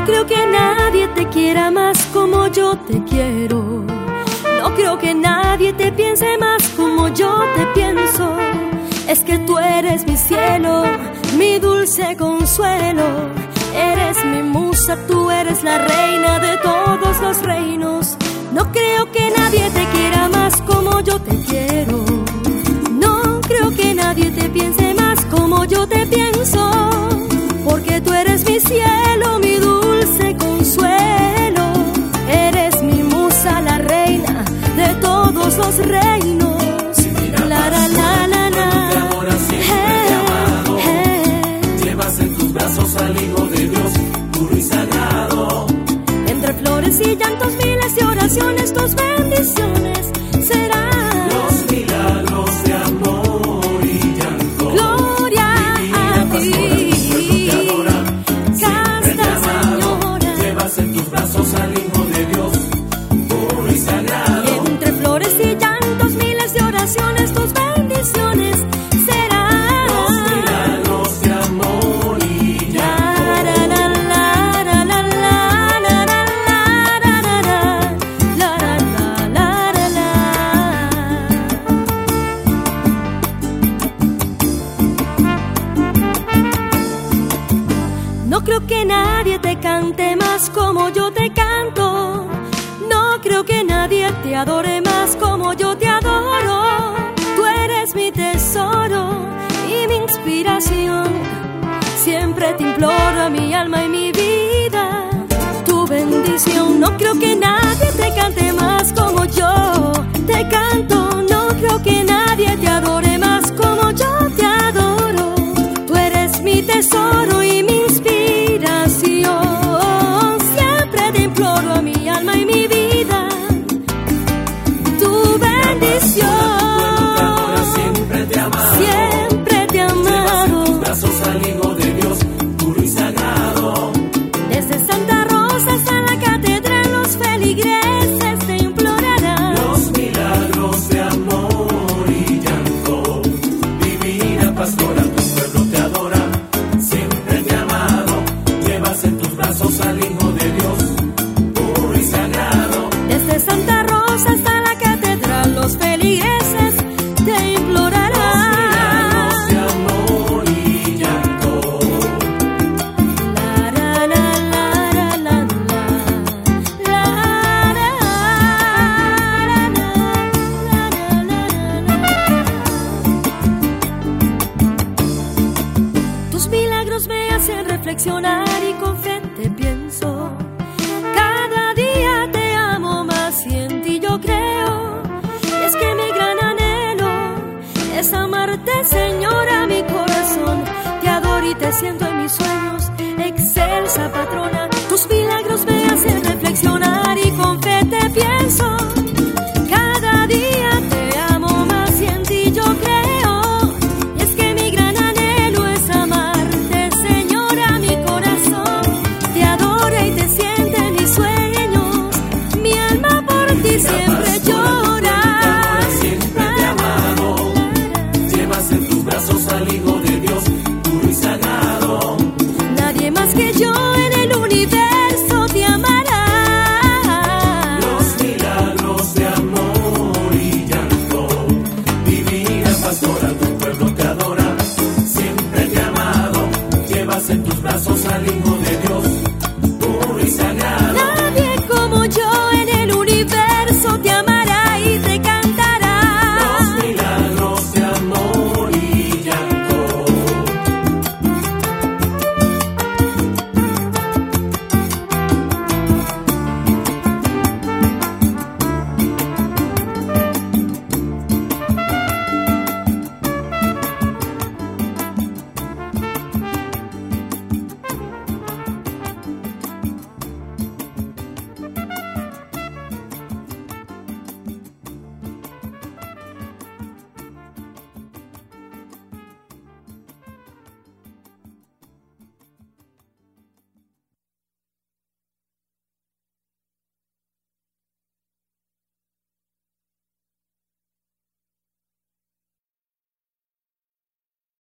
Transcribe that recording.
creo que nadie te quiera más como yo te quiero. No creo que nadie te piense más como yo te pienso. Es que tú eres mi cielo, mi dulce consuelo. Eres mi musa, tú eres la reina de todos los reinos. No creo que nadie te quiera más como yo te quiero. No creo que nadie te piense más como yo te pienso. Porque tú eres mi cielo, mi dulce consuelo. Eres mi musa, la reina de todos los reinos. La la la la la. Llevas en tus brazos al Hijo de Dios, puro y sagrado. Entre flores y llantos, miles de oraciones, tus bendiciones serán los milagros de amor y llanto. Gloria a ti. Llevas en tus brazos al Hijo de Dios, puro y sagrado. Y entre flores y llantos, miles de oraciones, tus bendiciones serán los milagros de amor y llanto. No creo que nadie te cante más como yo te canto. No creo que nadie te adore más como yo te adoro. Tú eres mi tesoro y mi inspiración. Siempre te imploro a mi alma y mi vida tu bendición. No creo que nadie te cante más como yo te canto. No creo que nadie te adore más como yo te adoro. Tú eres mi tesoro y mi inspiración. Siempre te imploro a mi alma y mi vida tu bendición. Siempre te he amado. Siempre te he amado. Llevas en tus brazos al Hijo de Dios, puro y sagrado. Desde Santa Rosa hasta la catedral, los feligreses te implorarán Los milagros de amor y llanto. Divina pastora, tu pueblo te adora. Siempre te he amado. Llevas en tus brazos al Hijo de Dios, puro y sagrado. Desde Santa Rosa hasta la catedral, los feligreses te implorarán Los milagros de amor y llanto. La la la la la la la. Tus milagros me hacen reflexionar y con fe te pienso. Cada día te amo más y en ti yo creo. Y es que mi gran anhelo es amarte, Señora, mi corazón. Te adoro y te siento en mis sueños, excelsa patrona. Tus milagros me hacen reflexionar y con fe te pienso. Cada día te amo más y en ti yo creo. Y es que mi gran anhelo es amarte, Señora, mi corazón. Te adora y te siente en mis sueños. Mi alma por ti siempre llora. Siempre te he amado. Llevas en tus brazos al Hijo de Dios, puro y sagrado. Nadie más que yo en el universo te amará. Los milagros de amor y llanto. Divina pastora, tu pueblo te adora. Siempre te he amado. Llevas en tus brazos al Hijo de Dios.